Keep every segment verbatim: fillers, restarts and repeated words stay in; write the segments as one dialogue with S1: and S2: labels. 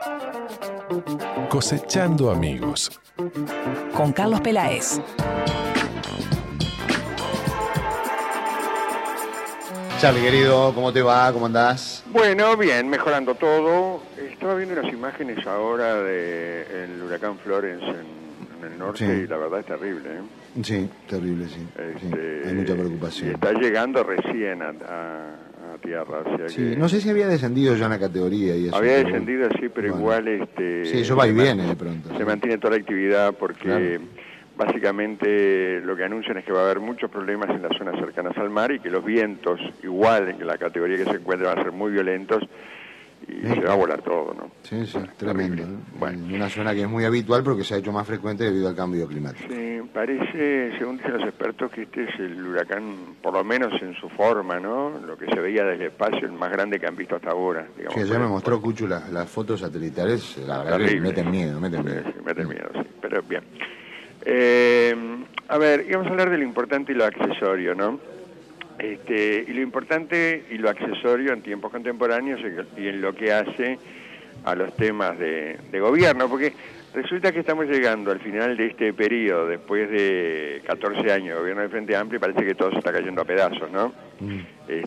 S1: Cosechando amigos.
S2: Con Carlos Peláez.
S3: Charlie, querido, ¿cómo te va? ¿Cómo andás?
S4: Bueno, bien, mejorando todo. Estaba viendo unas imágenes ahora del huracán Florence en, en el norte, sí. Y la verdad es terrible, ¿eh?
S3: Sí, terrible, sí.
S4: Este,
S3: sí. Hay mucha preocación.
S4: Y está llegando recién a, a, a tierra. O sea
S3: sí,
S4: que
S3: no sé si había descendido ya en la categoría. Y eso,
S4: había
S3: pero...
S4: descendido, sí, pero bueno. igual... este
S3: Sí, eso va y viene de pronto.
S4: Se
S3: sí.
S4: mantiene toda la actividad porque... Claro. Básicamente lo que anuncian es que va a haber muchos problemas en las zonas cercanas al mar y que los vientos, igual en la categoría que se encuentra, van a ser muy violentos y sí. se va a volar todo, ¿no?
S3: Sí, sí, tremendo. ¿no? Bueno. En una zona que es muy habitual porque se ha hecho más frecuente debido al cambio climático.
S4: Sí, parece, según dicen los expertos, que este es el huracán, por lo menos en su forma, ¿no? Lo que se veía desde el espacio, el más grande que han visto hasta ahora. Digamos,
S3: sí, ayer me mostró Cuchu las, las fotos satelitales, la verdad que meten miedo, meten miedo.
S4: Sí, sí, meten miedo, sí, pero bien. Eh, a ver, íbamos a hablar de lo importante y lo accesorio, ¿no? Este, y lo importante y lo accesorio en tiempos contemporáneos y en lo que hace a los temas de, de gobierno, porque resulta que estamos llegando al final de este periodo, después de catorce años de gobierno del Frente Amplio, y parece que todo se está cayendo a pedazos, ¿no? Mm.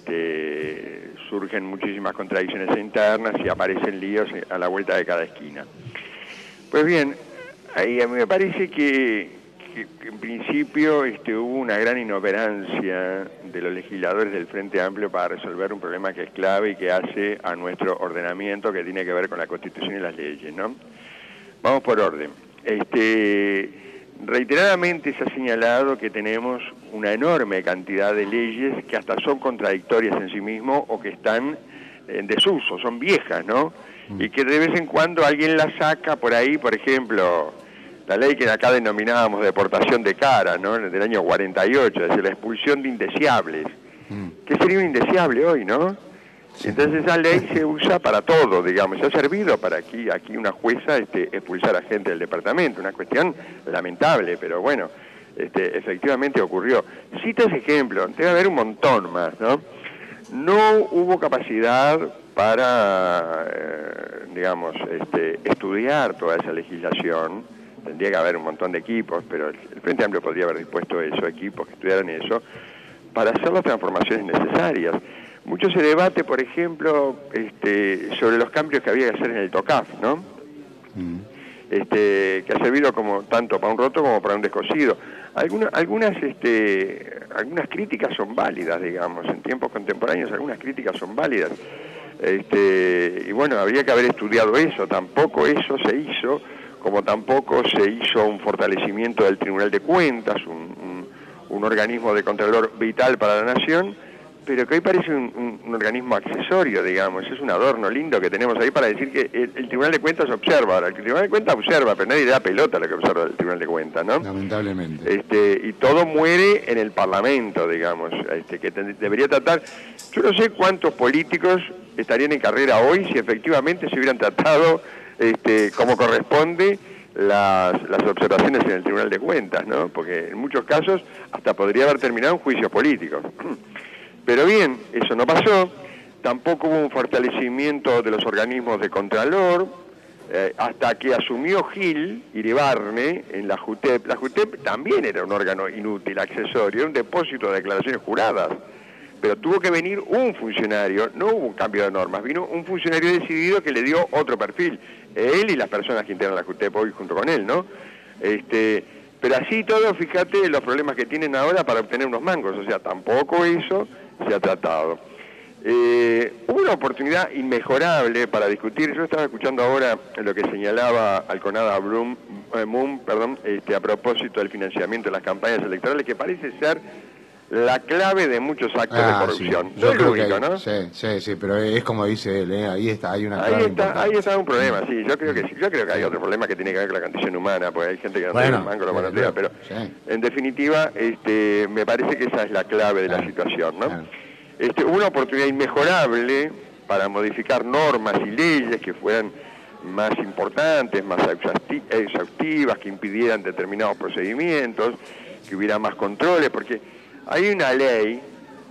S4: Este, surgen muchísimas contradicciones internas y aparecen líos a la vuelta de cada esquina. Pues bien, ahí a mí me parece que, que, que en principio este, hubo una gran inoperancia de los legisladores del Frente Amplio para resolver un problema que es clave y que hace a nuestro ordenamiento, que tiene que ver con la Constitución y las leyes, ¿no? Vamos por orden. Este, reiteradamente se ha señalado que tenemos una enorme cantidad de leyes que hasta son contradictorias en sí mismos o que están en desuso, son viejas, ¿no? Y que de vez en cuando alguien la saca por ahí, por ejemplo, la ley que acá denominábamos deportación de cara, ¿no? Del año cuarenta y ocho, es decir, la expulsión de indeseables. Mm. ¿Qué sería un indeseable hoy, no? Sí. Entonces esa ley se usa para todo, digamos. Se ha servido para aquí, aquí una jueza este, expulsar a gente del departamento, una cuestión lamentable, pero bueno, este, efectivamente ocurrió. Cito ese ejemplo, debe haber un montón más, ¿no? No hubo capacidad para, eh, digamos, este, estudiar toda esa legislación. Tendría que haber un montón de equipos, pero el, el Frente Amplio podría haber dispuesto eso, equipos que estudiaran eso, para hacer las transformaciones necesarias. Mucho se debate, por ejemplo, este, sobre los cambios que había que hacer en el TOCAF, ¿no? Mm. Este, que ha servido como tanto para un roto como para un descosido. Algunas, algunas, este, algunas críticas son válidas, digamos, en tiempos contemporáneos algunas críticas son válidas. Este, y bueno, habría que haber estudiado eso, tampoco eso se hizo, como tampoco se hizo un fortalecimiento del Tribunal de Cuentas, un, un, un organismo de contralor vital para la nación, pero que hoy parece un, un, un organismo accesorio, digamos, es un adorno lindo que tenemos ahí para decir que el, el Tribunal de Cuentas observa. Ahora, el Tribunal de Cuentas observa, pero nadie le da pelota a lo que observa el Tribunal de Cuentas, ¿no?
S3: Lamentablemente.
S4: Este, y todo muere en el Parlamento, digamos, este, que te, debería tratar. Yo no sé cuántos políticos estarían en carrera hoy si efectivamente se hubieran tratado este, como corresponde las, las observaciones en el Tribunal de Cuentas, ¿no? Porque en muchos casos hasta podría haber terminado en juicios políticos. Pero bien, eso no pasó, tampoco hubo un fortalecimiento de los organismos de contralor, eh, hasta que asumió Gil Iribarne en la JUTEP. La JUTEP también era un órgano inútil, accesorio, era un depósito de declaraciones juradas, pero tuvo que venir un funcionario, no hubo un cambio de normas, vino un funcionario decidido que le dio otro perfil, él y las personas que integran la JUTEP hoy junto con él, ¿no? Este... Pero así todo, fíjate los problemas que tienen ahora para obtener unos mangos, o sea, tampoco eso se ha tratado. Eh, hubo una oportunidad inmejorable para discutir, yo estaba escuchando ahora lo que señalaba Alconada Blum, eh, Moon, perdón, este, a propósito del financiamiento de las campañas electorales, que parece ser la clave de muchos actos ah, de corrupción.
S3: Sí. Yo
S4: no
S3: creo
S4: es único,
S3: que hay,
S4: ¿no?
S3: Sí, sí, sí, pero es como dice él, ¿eh? Ahí está, hay una clave
S4: ahí está,
S3: importante.
S4: ahí está un problema, sí, yo creo que sí, yo creo que hay otro problema que tiene que ver con la condición humana, porque hay gente que no
S3: bueno,
S4: tiene el mango, lo manotea, pero
S3: sí.
S4: En definitiva, este, me parece que esa es la clave de la ah, situación, ¿no? Ah. Este, hubo una oportunidad inmejorable para modificar normas y leyes que fueran más importantes, más exhaustivas, que impidieran determinados procedimientos, que hubiera más controles, porque hay una ley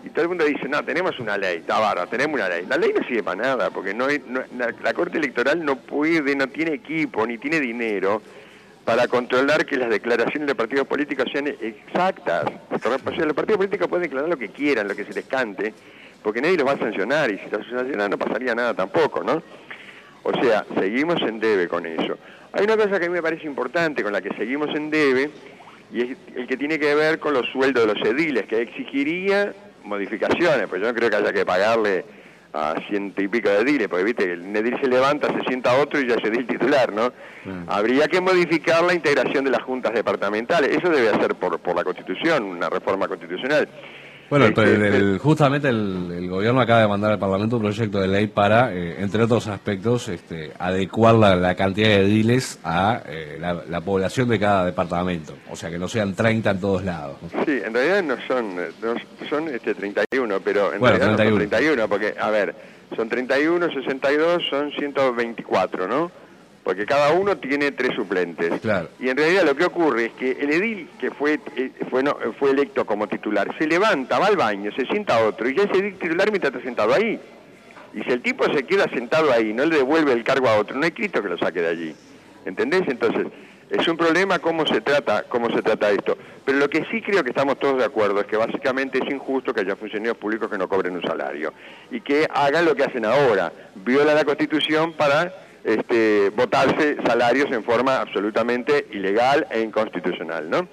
S4: y todo el mundo dice, no, tenemos una ley, está bárbaro, tenemos una ley. La ley no sirve para nada, porque no, hay, no la, la Corte Electoral no puede, no tiene equipo, ni tiene dinero para controlar que las declaraciones de partidos políticos sean exactas. O sea, los partidos políticos pueden declarar lo que quieran, lo que se les cante, porque nadie los va a sancionar, y si los sancionan no pasaría nada tampoco, ¿no? O sea, seguimos en debe con eso. Hay una cosa que a mí me parece importante con la que seguimos en debe, y es el que tiene que ver con los sueldos de los ediles, que exigiría modificaciones, pues yo no creo que haya que pagarle a ciento y pico de ediles, porque viste, el edil se levanta, se sienta otro y ya es edil titular, ¿no? Mm. Habría que modificar la integración de las juntas departamentales, eso debe hacer por, por la Constitución, una reforma constitucional.
S5: Bueno,
S4: este,
S5: el, el, el, justamente el, el gobierno acaba de mandar al Parlamento un proyecto de ley para, eh, entre otros aspectos, este, adecuar la, la cantidad de ediles a eh, la, la población de cada departamento. O sea, que no sean treinta en todos lados.
S4: Sí, en realidad no son, no son este, treinta y uno, pero en
S5: bueno,
S4: realidad
S5: treinta y uno.
S4: No son treinta y uno, porque, a ver, son treinta y uno, sesenta y dos, son ciento veinticuatro, ¿no? Porque cada uno tiene tres suplentes.
S5: Claro.
S4: Y en realidad lo que ocurre es que el edil que fue eh, fue, no, fue electo como titular se levanta, va al baño, se sienta otro y ya es edil titular mientras está sentado ahí. Y si el tipo se queda sentado ahí, no le devuelve el cargo a otro, no hay Cristo que lo saque de allí. ¿Entendés? Entonces, es un problema cómo se trata cómo se trata esto. Pero lo que sí creo que estamos todos de acuerdo es que básicamente es injusto que haya funcionarios públicos que no cobren un salario y que hagan lo que hacen ahora, violan la Constitución para este, votarse salarios en forma absolutamente ilegal e inconstitucional, ¿no?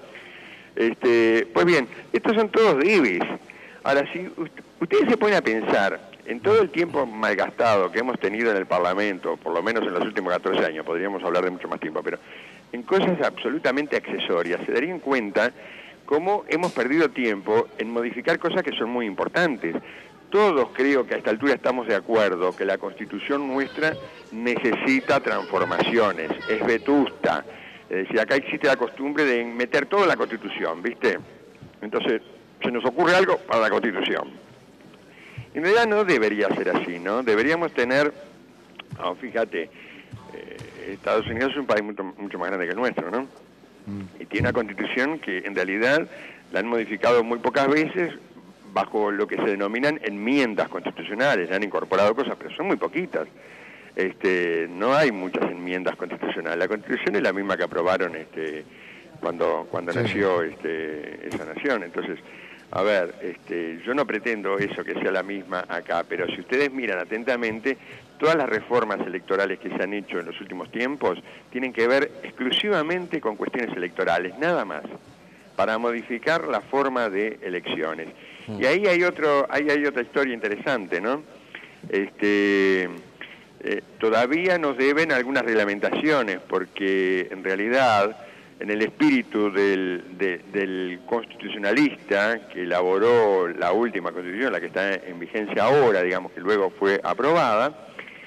S4: Este, pues bien, estos son todos divis. Ahora, si ustedes se ponen a pensar en todo el tiempo malgastado que hemos tenido en el Parlamento, por lo menos en los últimos catorce años, podríamos hablar de mucho más tiempo, pero en cosas absolutamente accesorias, se darían cuenta cómo hemos perdido tiempo en modificar cosas que son muy importantes. Todos creo que a esta altura estamos de acuerdo que la Constitución nuestra necesita transformaciones, es vetusta. Es decir, acá existe la costumbre de meter todo en la Constitución, ¿viste? Entonces, se nos ocurre algo para la Constitución. En realidad no debería ser así, ¿no? Deberíamos tener, oh, fíjate, eh, Estados Unidos es un país mucho, mucho más grande que el nuestro, ¿no? Mm. Y tiene una Constitución que en realidad la han modificado muy pocas veces, bajo lo que se denominan enmiendas constitucionales, han incorporado cosas, pero son muy poquitas. Este, no hay muchas enmiendas constitucionales. La Constitución es la misma que aprobaron este, cuando cuando sí. nació este, esa nación. Entonces, a ver, este, yo no pretendo eso que sea la misma acá, pero si ustedes miran atentamente, todas las reformas electorales que se han hecho en los últimos tiempos tienen que ver exclusivamente con cuestiones electorales, nada más, para modificar la forma de elecciones. Y ahí hay otro, ahí hay otra historia interesante, ¿no? Este, eh, todavía nos deben algunas reglamentaciones, porque en realidad, en el espíritu del, de, del constitucionalista que elaboró la última constitución, la que está en vigencia ahora, digamos que luego fue aprobada,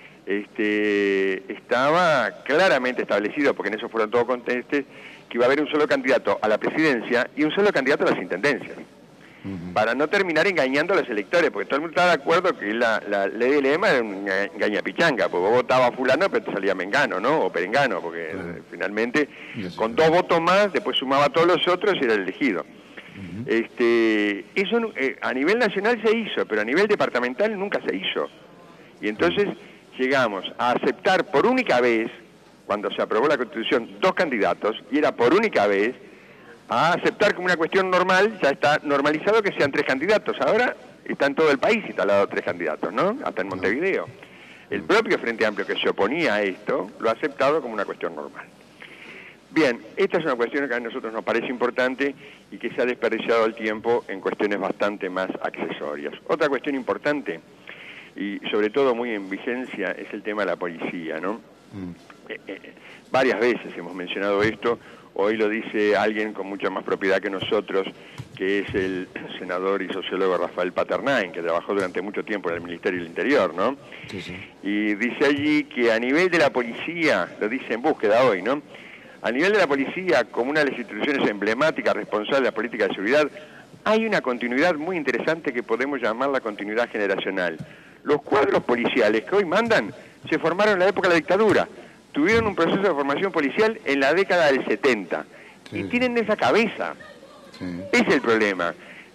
S4: este, estaba claramente establecido, porque en eso fueron todos contestes, que iba a haber un solo candidato a la presidencia y un solo candidato a las intendencias. Uh-huh. Para no terminar engañando a los electores, porque todo el mundo estaba de acuerdo que la, la ley del E M A era un engañapichanga, porque vos votabas a fulano, pero te salía mengano, ¿no? O perengano, porque uh-huh. finalmente con dos votos más, después sumaba a todos los otros y era elegido. Uh-huh. Este, eso eh, a nivel nacional se hizo, pero a nivel departamental nunca se hizo. Y entonces uh-huh. llegamos a aceptar por única vez, cuando se aprobó la Constitución, dos candidatos, y era por única vez, a aceptar como una cuestión normal, ya está normalizado que sean tres candidatos. Ahora está en todo el país instalado tres candidatos, ¿no? Hasta en Montevideo. El propio Frente Amplio que se oponía a esto, lo ha aceptado como una cuestión normal. Bien, esta es una cuestión que a nosotros nos parece importante y que se ha desperdiciado el tiempo en cuestiones bastante más accesorias. Otra cuestión importante, y sobre todo muy en vigencia, es el tema de la policía, ¿no? Mm. Eh, eh, varias veces hemos mencionado esto. Hoy lo dice alguien con mucha más propiedad que nosotros, que es el senador y sociólogo Rafael Paternain, que trabajó durante mucho tiempo en el Ministerio del Interior, ¿no? Sí, sí. Y dice allí que a nivel de la policía, lo dice en Búsqueda hoy, ¿no? A nivel de la policía, como una de las instituciones emblemáticas responsables de la política de seguridad, hay una continuidad muy interesante que podemos llamar la continuidad generacional. Los cuadros policiales que hoy mandan se formaron en la época de la dictadura. Tuvieron un proceso de formación policial en la década del setenta, sí. y tienen esa cabeza. Sí. Ese es el problema.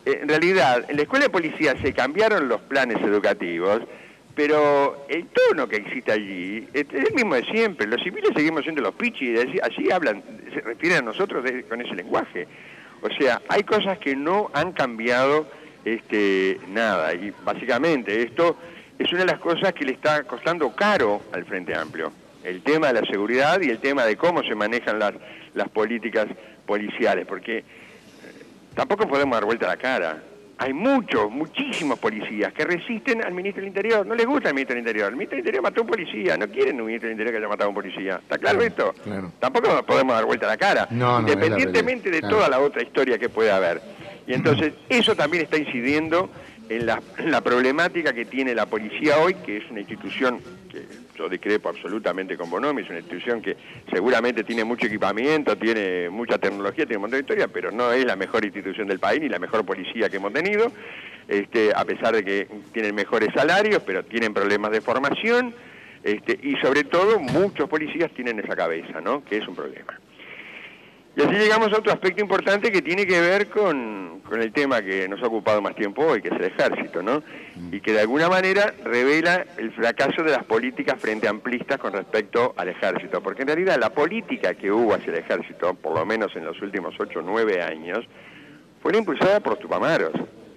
S4: en realidad, en la escuela de policía se cambiaron los planes educativos, pero el tono que existe allí es el mismo de siempre. Los civiles seguimos siendo los pichis, allí, allí hablan, se refieren a nosotros de, con ese lenguaje. O sea, hay cosas que no han cambiado este, nada, y básicamente esto es una de las cosas que le está costando caro al Frente Amplio. El tema de la seguridad y el tema de cómo se manejan las, las políticas policiales, porque tampoco podemos dar vuelta a la cara. Hay muchos, muchísimos policías que resisten al ministro del Interior. No les gusta el ministro del Interior. El ministro del Interior mató a un policía. No quieren un ministro del Interior que haya matado a un policía. ¿Está claro, claro esto? Claro. Tampoco podemos dar vuelta a la cara. No, no, independientemente de claro. toda la otra historia que pueda haber. Y entonces eso también está incidiendo en la, en la problemática que tiene la policía hoy, que es una institución que yo discrepo absolutamente con Bonomi, es una institución que seguramente tiene mucho equipamiento, tiene mucha tecnología, tiene un montón de historia, pero no es la mejor institución del país ni la mejor policía que hemos tenido, este, a pesar de que tienen mejores salarios, pero tienen problemas de formación, este, y sobre todo muchos policías tienen esa cabeza, ¿no? Que es un problema. Y así llegamos a otro aspecto importante que tiene que ver con, con el tema que nos ha ocupado más tiempo hoy, que es el ejército, ¿no? Y que de alguna manera revela el fracaso de las políticas frente amplistas con respecto al ejército. Porque en realidad la política que hubo hacia el ejército, por lo menos en los últimos ocho o nueve años, fue impulsada por los Tupamaros.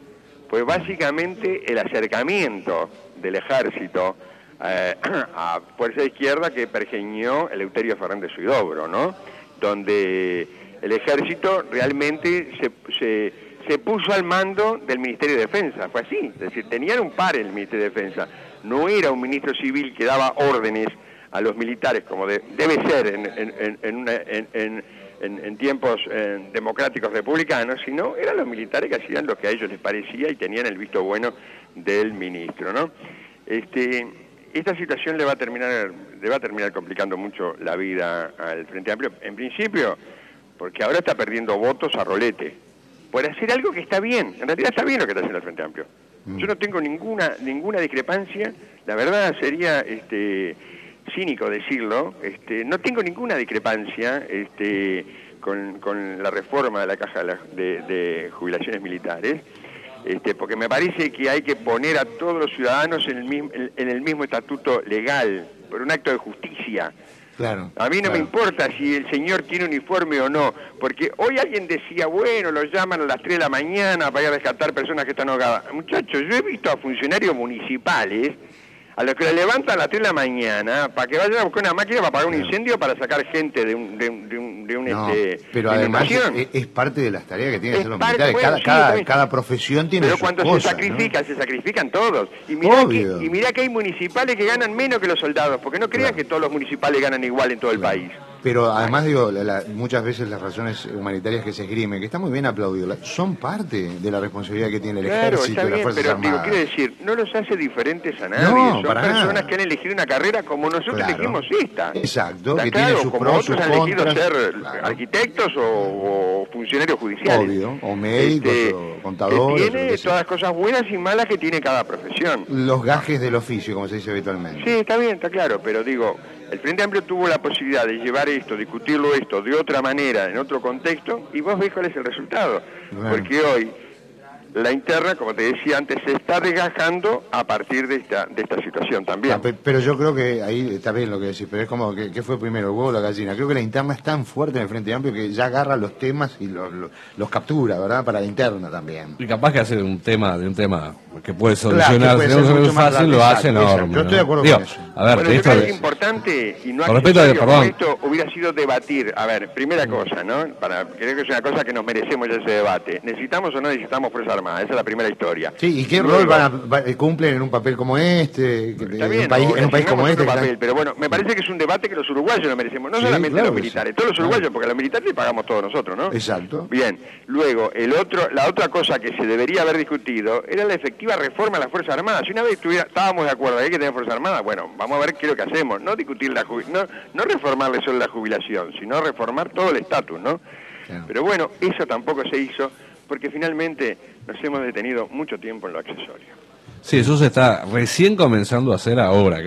S4: Fue básicamente el acercamiento del ejército eh, a Fuerza de Izquierda que pergeñó Eleuterio Fernández Huidobro, ¿no? Donde el ejército realmente se, se, se puso al mando del Ministerio de Defensa, fue así, es decir, tenían un par en el Ministerio de Defensa, no era un ministro civil que daba órdenes a los militares como de, debe ser en, en, en, una, en, en, en, en tiempos eh, democráticos republicanos, sino eran los militares que hacían lo que a ellos les parecía y tenían el visto bueno del ministro, ¿no? Este... Esta situación le va a terminar le va a terminar complicando mucho la vida al Frente Amplio, en principio, porque ahora está perdiendo votos a rolete, por hacer algo que está bien, en realidad está bien lo que está haciendo el Frente Amplio. Yo no tengo ninguna ninguna discrepancia, la verdad sería este cínico decirlo, este no tengo ninguna discrepancia este con, con la reforma de la caja de, de jubilaciones militares. Este, porque me parece que hay que poner a todos los ciudadanos en el mismo, en el mismo estatuto legal, por un acto de justicia. Claro, a mí no claro. me importa si el señor tiene uniforme o no, porque hoy alguien decía, bueno, los llaman a las tres de la mañana para ir a rescatar personas que están ahogadas. Muchachos, yo he visto a funcionarios municipales a los que le levantan a las tres de la mañana para que vayan a buscar una máquina para apagar un incendio para sacar gente de un, de un, de un, de un
S3: no,
S4: este
S3: pero además es, es parte de las tareas que tienen que hacer los militares. Bueno, cada, sí, cada, cada profesión tiene
S4: pero
S3: sus
S4: cuando
S3: cosas,
S4: se sacrifican,
S3: ¿no?
S4: se sacrifican todos. Y mirá, que, y mirá que hay municipales que ganan menos que los soldados, porque no crean claro. que todos los municipales ganan igual en todo el claro. país.
S3: Pero además digo, la, la, muchas veces las razones humanitarias que se esgrimen, que está muy bien aplaudido, son parte de la responsabilidad que tiene el
S4: claro,
S3: ejército y las Fuerzas
S4: pero,
S3: Armadas.
S4: Digo, quiero decir, no los hace diferentes a nadie,
S3: no,
S4: son
S3: para
S4: personas
S3: nada.
S4: que han elegido una carrera como nosotros claro. elegimos esta.
S3: Exacto,
S4: que
S3: claro,
S4: tiene
S3: sus
S4: como
S3: pros, sus
S4: otros han elegido
S3: contras,
S4: ser
S3: claro.
S4: arquitectos o, o funcionarios judiciales.
S3: Obvio, o médicos,
S4: este,
S3: o contadores.
S4: Que tiene todas las cosas buenas y malas que tiene cada profesión.
S3: Los gajes del oficio, como se dice habitualmente.
S4: Sí, está bien, está claro, pero digo, el Frente Amplio tuvo la posibilidad de llevar esto, discutirlo esto de otra manera, en otro contexto, y vos ves cuál es el resultado. Bueno. Porque hoy la interna, como te decía antes, se está desgajando a partir de esta de esta situación también.
S3: Ah, pero yo creo que ahí está bien lo que decís, pero es como, que ¿qué fue primero, el huevo o la gallina? Creo que la interna es tan fuerte en el Frente Amplio que ya agarra los temas y los, los, los captura, ¿verdad? Para la interna también.
S5: Y capaz que hacer un tema de un tema que puede solucionar,
S3: claro, que puede
S5: muy fácil, lo hace enorme.
S3: Yo estoy de acuerdo
S5: Digo,
S3: con eso.
S5: A ver,
S4: bueno,
S5: esto
S4: yo creo
S5: es
S4: que es importante y no
S5: con respecto a, perdón.
S4: esto hubiera sido debatir. A ver, primera cosa, ¿no? Para creo que es una cosa que nos merecemos ya ese debate. ¿Necesitamos o no necesitamos Fuerza Armada? Esa es la primera historia.
S3: Sí, ¿y qué Luego, rol van a, va, cumplen en un papel como este?
S4: Está
S3: en
S4: bien,
S3: un país, en un país como este.
S4: Papel,
S3: están...
S4: Pero bueno, me parece que es un debate que los uruguayos lo merecemos, no sí, solamente claro los militares, sí. todos los uruguayos, claro. porque a los militares le pagamos todos nosotros, ¿no?
S3: Exacto.
S4: Bien, luego, el otro, la otra cosa que se debería haber discutido era la efectiva reforma a las Fuerzas Armadas. Si una vez estuviera, estábamos de acuerdo, hay que tener Fuerzas Armadas, bueno, vamos a ver qué es lo que hacemos, no discutir la no, no reformarle solo la jubilación, sino reformar todo el estatus, ¿no? Claro. Pero bueno, eso tampoco se hizo, porque finalmente nos hemos detenido mucho tiempo en lo accesorio.
S5: Sí, eso se está recién comenzando a hacer ahora, que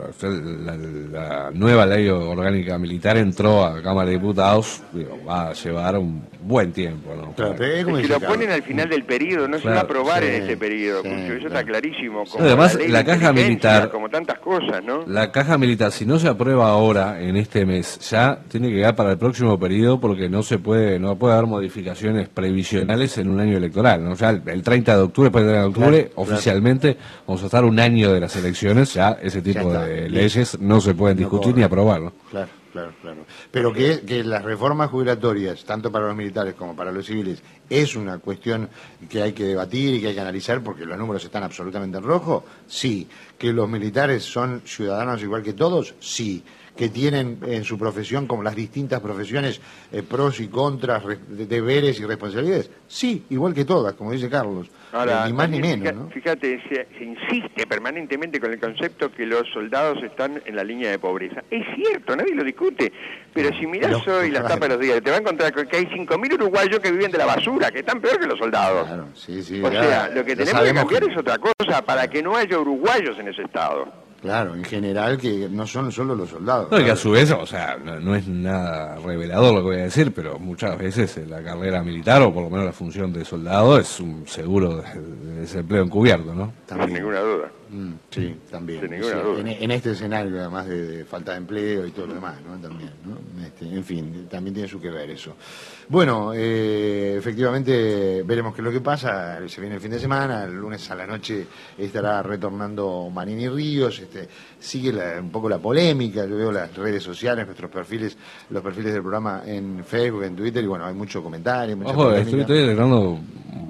S5: el, la, la nueva ley orgánica militar entró a la Cámara de Diputados, digo, va a llevar un buen tiempo, ¿no?
S3: Claro, pero es como
S4: Es que
S3: dice
S4: lo ponen
S3: Carlos.
S4: al final del periodo, no se
S5: Claro,
S4: va a aprobar
S3: sí,
S4: en este periodo,
S3: sí,
S4: Curcio, eso
S3: claro.
S4: está clarísimo. Como
S5: Además,
S4: ley de
S5: la caja
S4: inteligencia,
S5: militar-
S4: como tantas cosas, ¿no?
S5: La caja militar, si no se aprueba ahora, en este mes, ya tiene que quedar para el próximo periodo porque no se puede, no puede haber modificaciones previsionales en un año electoral, ¿no? Ya el, el treinta de octubre, después del treinta de octubre,
S3: Claro, claro.
S5: oficialmente vamos a estar un año de las elecciones, ya ese tipo
S3: Ya está,
S5: de
S3: listo.
S5: leyes no se pueden
S3: No
S5: discutir
S3: corre.
S5: ni aprobar, ¿no?
S3: Claro, claro, claro. Pero que, que las reformas jubilatorias, tanto para los militares como para los civiles, es una cuestión que hay que debatir y que hay que analizar porque los números están absolutamente en rojo, sí. Que los militares son ciudadanos igual que todos, sí. Que tienen en su profesión, como las distintas profesiones, eh, pros y contras, re- de- deberes y responsabilidades, sí, igual que todas, como dice Carlos.
S4: Ahora,
S3: Eh, ni más ni
S4: también,
S3: menos,
S4: fija-
S3: ¿no?
S4: Fíjate, se, se insiste permanentemente con el concepto que los soldados están en la línea de pobreza. Es cierto, nadie lo discute, pero si mirás
S3: Pero-
S4: hoy las tapas de los días, te vas a encontrar que hay cinco mil uruguayos que viven de la basura, que están peor que los soldados.
S3: Claro, sí, sí.
S4: O
S3: ya-
S4: sea, lo que
S3: ya
S4: tenemos que
S3: sabemos
S4: cambiar es otra cosa para que no haya uruguayos en ese estado.
S3: Claro, en general que no son solo los soldados.
S5: No, y que
S3: claro.
S5: a su vez, o sea, no, no es nada revelador lo que voy a decir, pero muchas veces eh, la carrera militar, o por lo menos la función de soldado, es un seguro de, de desempleo encubierto, ¿no?
S4: Sin ninguna duda.
S3: Mm, sí, también.
S4: Sin ninguna
S3: Sí,
S4: duda.
S3: En, en este escenario, además de, de falta de empleo y todo lo demás, ¿no? También, ¿no? Este, en fin, también tiene su que ver eso. Bueno, eh, efectivamente veremos qué es lo que pasa. Se viene el fin de semana, el lunes a la noche estará retornando Manini Ríos. Este, sigue la- un poco la polémica. Yo veo las redes sociales, nuestros perfiles, los perfiles del programa en Facebook, en Twitter, y bueno, hay mucho comentario, mucha
S5: Ojo,
S3: polémica.
S5: estoy, estoy detectando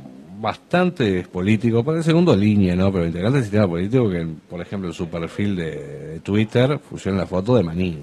S5: bastantes políticos, para el segundo línea, ¿no? Pero integrantes del sistema político que, por ejemplo, en su perfil de, de Twitter fusionan la foto de Manini.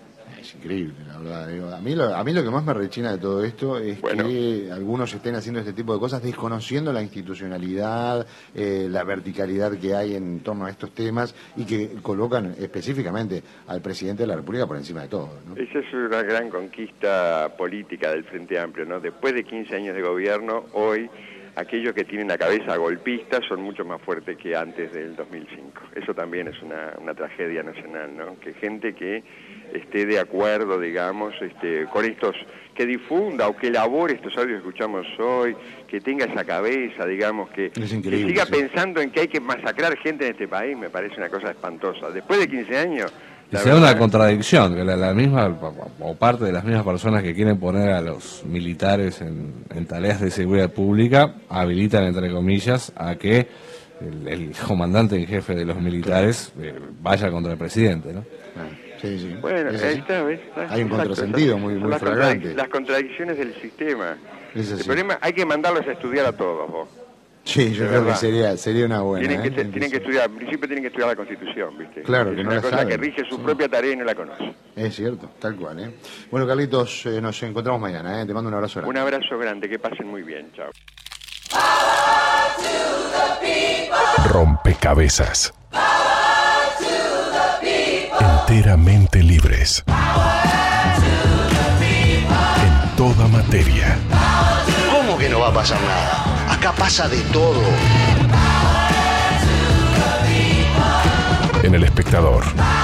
S3: Es increíble, la verdad. Digo, a, mí lo, a mí lo que más me rechina de todo esto es
S4: Bueno.
S3: que algunos estén haciendo este tipo de cosas desconociendo la institucionalidad, eh, la verticalidad que hay en torno a estos temas y que colocan específicamente al presidente de la República por encima de todo, ¿no?
S4: Esa es una gran conquista política del Frente Amplio, ¿no? Después de quince años de gobierno, hoy aquellos que tienen la cabeza golpista son mucho más fuertes que antes del dos mil cinco. Eso también es una, una tragedia nacional, ¿no? Que gente que esté de acuerdo, digamos, este, con estos, que difunda o que elabore estos audios que escuchamos hoy, que tenga esa cabeza, digamos, que,
S3: Es
S4: que
S3: increíble,
S4: siga
S3: sí.
S4: pensando en que hay que masacrar gente en este país, me parece una cosa espantosa. Después de quince años...
S5: Y
S4: la
S5: se da una
S4: verdad-
S5: contradicción, que la, la misma, o parte de las mismas personas que quieren poner a los militares en, en tareas de seguridad pública, habilitan, entre comillas, a que el, el comandante en jefe de los militares eh, vaya contra el presidente, ¿no?
S3: Ah, sí, sí.
S4: Bueno,
S3: Es
S4: ahí
S3: así.
S4: está, ¿ves? Está,
S3: Hay un
S4: exacto,
S3: contrasentido
S4: está.
S3: muy,
S4: Son
S3: muy
S4: las
S3: flagrante.
S4: contradic- Las contradicciones del sistema.
S3: Es así.
S4: El problema, hay que mandarlos a estudiar a todos, vos.
S3: Sí, yo
S4: de
S3: creo que
S4: verdad.
S3: sería, sería una buena.
S4: Tienen que,
S3: ¿eh?
S4: te- tienen que estudiar, en principio tienen que estudiar la Constitución, ¿viste?
S3: Claro,
S4: es
S3: que no
S4: una
S3: la
S4: cosa
S3: saben.
S4: que rige su
S3: Sí.
S4: propia tarea y no la conoce.
S3: Es cierto, tal cual, ¿eh? Bueno, Carlitos, eh, nos encontramos mañana, ¿eh? Te mando un abrazo grande.
S4: Un abrazo grande, que pasen muy bien, chao.
S1: Rompecabezas. Enteramente libres. En toda materia.
S6: ¿Cómo que no va a pasar nada? Acá pasa de todo.
S1: En El Espectador.